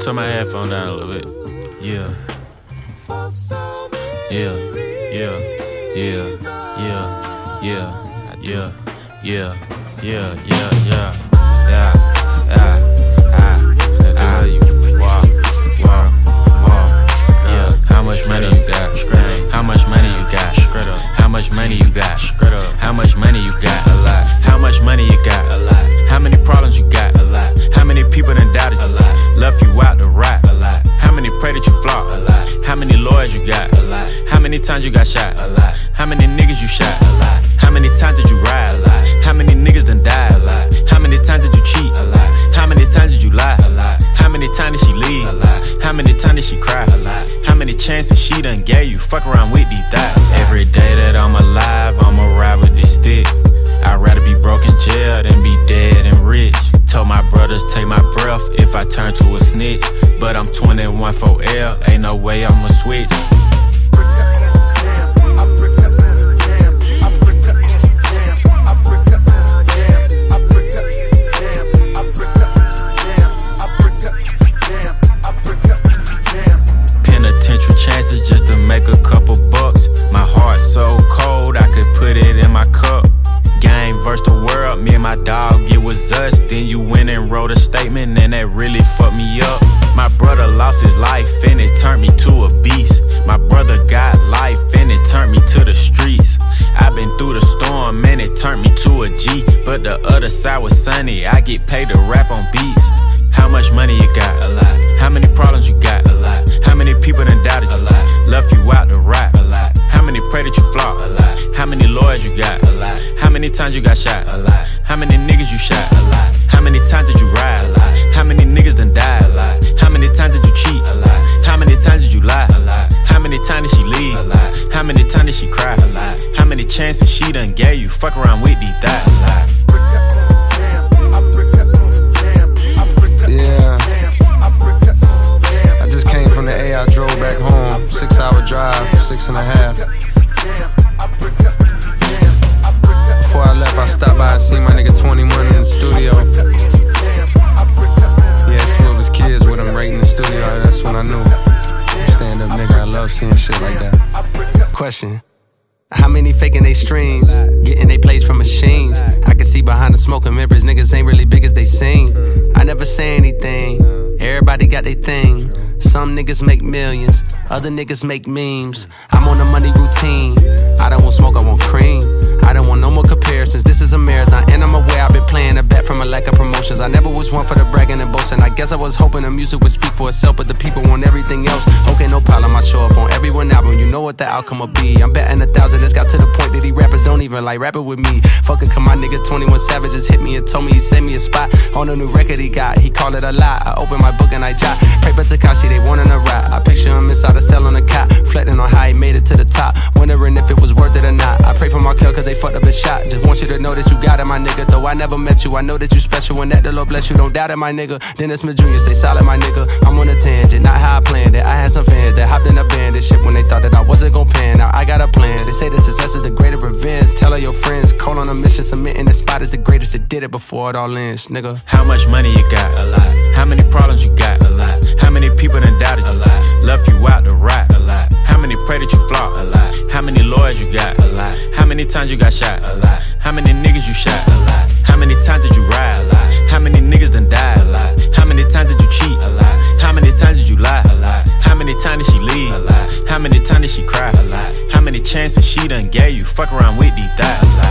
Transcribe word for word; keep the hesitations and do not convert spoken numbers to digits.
Turn my headphone down a little bit. Yeah. Yeah. Yeah. Yeah. Yeah. Yeah. Yeah. Yeah. Yeah. Yeah. Yeah. Yeah. Yeah. Ah. You. Wow. Wow. Wow. Yeah. How much money you got? How much money you got? How much money you got? How much money you got? A lot. How much money you got? A lot. How many problems you got? A lot. How many people done doubted you? A lot. Left you out to rot? A lot. How many pray that you flop? A lot. How many lawyers you got? A lot. How many times you got shot? A lot. How many niggas you shot? A lot. How many times did you ride? A lot. How many niggas done died? A lot. How many times did you cheat? A lot. How many times did you lie? A lot. How many times did she leave? A lot. How many times did she cry? A lot. How many chances she done gave you? Fuck around with these thighs. Every day that I'm alive, I'ma ride with this stick. I'd rather be broke in jail than be dead and rich. Told my brothers take my breath if I turn to a snitch. But I'm twenty-one for L, ain't no way I'ma switch. Penitentiary chances just to make a couple bucks. My heart so cold I could put it in my cup. Game versus the world, me and my dog, it was us. Then you went and wrote a statement and that really fucked me up. My brother lost his life and it turned me to a beast. My brother got life and it turned me to the streets. I've been through the storm and it turned me to a G. But the other side was sunny, I get paid to rap on beats. How much money you got? A lot. How many problems you got? A lot. How many people done doubted you? A lot. Left you out to rot? A lot. How many pray that you flop? A lot. How many lawyers you got? A lot. How many times you got shot? A lot. How many niggas you shot? A lot. How many times did you ride? A lot. How many niggas done died? A lot. How many times did you cheat? A lot. How many times did you lie? A lot. How many times did she leave? A lot. How many times did she cry? A lot. How many chances she done gave you? Fuck around with these thighs. A lot. Yeah, I just came from the A, I drove back home. Six hour drive, six and a half. Before I left, I stopped by and seen my nigga twenty-one in the studio. He had two of his kids with him right in the studio. That's when I knew. Stand up nigga, I love seeing shit like that. Question: how many faking they streams, getting they plays from machines? I can see behind the smoking mirrors, niggas ain't really big as they seem. I never say anything, everybody got their thing. Some niggas make millions, other niggas make memes. I'm on a money routine, I don't want smoke, I want cream. I don't want no more comparisons, this is a marathon. And I'm aware I've been playing a bet from a lack of promotions. I never was one for the bragging and boasting. I guess I was hoping the music would speak for itself, but the people want everything else. Okay, no problem, I show up on every one album. You know what the outcome will be. I'm betting a thousand, it's got to the point that these rappers don't even like rapping with me. Fuck it, come my nigga twenty-one Savage just hit me and told me he sent me a spot on a new record he got. He called it a lie, I open my book and I jot. Pray for Tekashi, they wanting a rap. I picture him inside a cell on a cot, reflecting on how he made it to the top, wondering if it was worth it or not. I pray for Markel cause they fucked up his shot. Just want you to know that you got it, my nigga. Though I never met you, I know that you special and that the Lord bless you. Don't doubt it, my nigga. Dennis Smith Junior, stay solid, my nigga. I'm on a tangent, not how I planned it. I had some fans that hopped in a band and shit when they thought that I wasn't gon' pan. Now I got a plan. They say the success is the greater revenge. Tell all your friends, call on a mission, submitting the spot is the greatest that did it before it all ends, nigga. How much money you got? A lot. How many problems you got? A lot. How many people done doubted you? A lot. Left you out to rot? A lot. How many pray that you flop? A lot. How many lawyers you got? A lot. How many times you got shot? A lot. How many niggas you shot? A lot. How many times did you ride? A lot. How many niggas done died? A lot. How many times did you cheat? A lot. How many times did you lie? A lot. How many times did she leave? A lot. How many times did she cry? A lot. How many chances she done gave you? Fuck around with these thighs.